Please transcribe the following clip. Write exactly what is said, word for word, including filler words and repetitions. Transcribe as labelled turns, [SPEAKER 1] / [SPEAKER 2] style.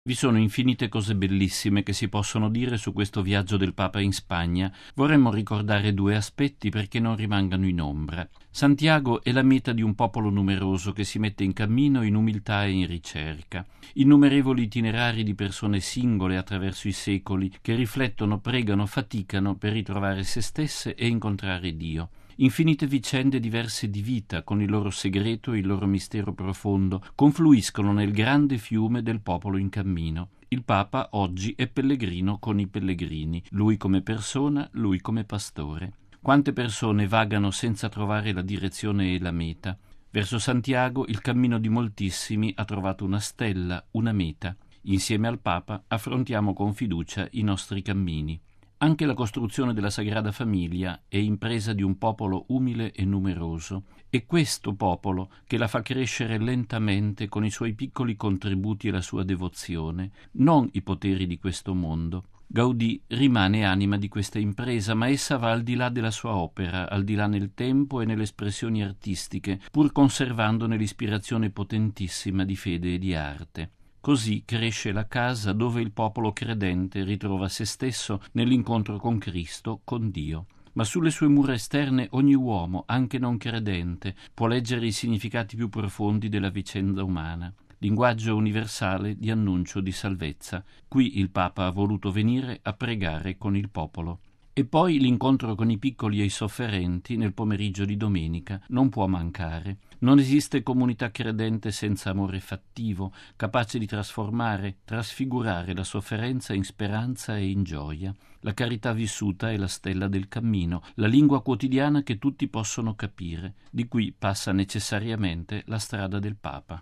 [SPEAKER 1] Vi sono infinite cose bellissime che si possono dire su questo viaggio del Papa in Spagna. Vorremmo ricordare due aspetti perché non rimangano in ombra. Santiago è la meta di un popolo numeroso che si mette in cammino in umiltà e in ricerca. Innumerevoli itinerari di persone singole attraverso i secoli che riflettono, pregano, faticano per ritrovare se stesse e incontrare Dio. Infinite vicende diverse di vita, con il loro segreto e il loro mistero profondo, confluiscono nel grande fiume del popolo in cammino. Il Papa oggi è pellegrino con i pellegrini, lui come persona, lui come pastore. Quante persone vagano senza trovare la direzione e la meta. Verso Santiago il cammino di moltissimi ha trovato una stella, una meta. Insieme al Papa affrontiamo con fiducia i nostri cammini. Anche la costruzione della Sagrada Famiglia è impresa di un popolo umile e numeroso. È questo popolo che la fa crescere lentamente con i suoi piccoli contributi e la sua devozione, non i poteri di questo mondo. Gaudì rimane anima di questa impresa, ma essa va al di là della sua opera, al di là nel tempo e nelle espressioni artistiche, pur conservandone l'ispirazione potentissima di fede e di arte. Così cresce la casa dove il popolo credente ritrova se stesso nell'incontro con Cristo, con Dio. Ma sulle sue mura esterne ogni uomo, anche non credente, può leggere i significati più profondi della vicenda umana. Linguaggio universale di annuncio di salvezza. Qui il Papa ha voluto venire a pregare con il popolo. E poi l'incontro con i piccoli e i sofferenti nel pomeriggio di domenica non può mancare. Non esiste comunità credente senza amore fattivo, capace di trasformare, trasfigurare la sofferenza in speranza e in gioia. La carità vissuta è la stella del cammino, la lingua quotidiana che tutti possono capire. Di qui passa necessariamente la strada del Papa.